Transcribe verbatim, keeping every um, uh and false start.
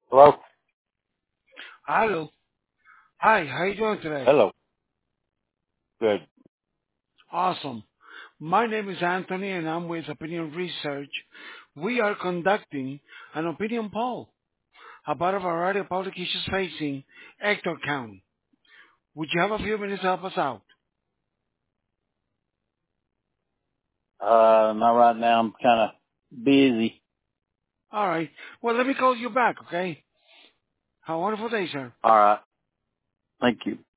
Hello? Hello. Hi, how you doing today? Hello. Good. Awesome. My name is Anthony and I'm with Opinion Research. We are conducting an opinion poll about a variety of public issues facing Hector County. Would you have a few minutes to help us out? Uh, not right now. I'm kind of busy. Alright. Well, let me call you back, okay? Have a wonderful day, sir. All right. Thank you.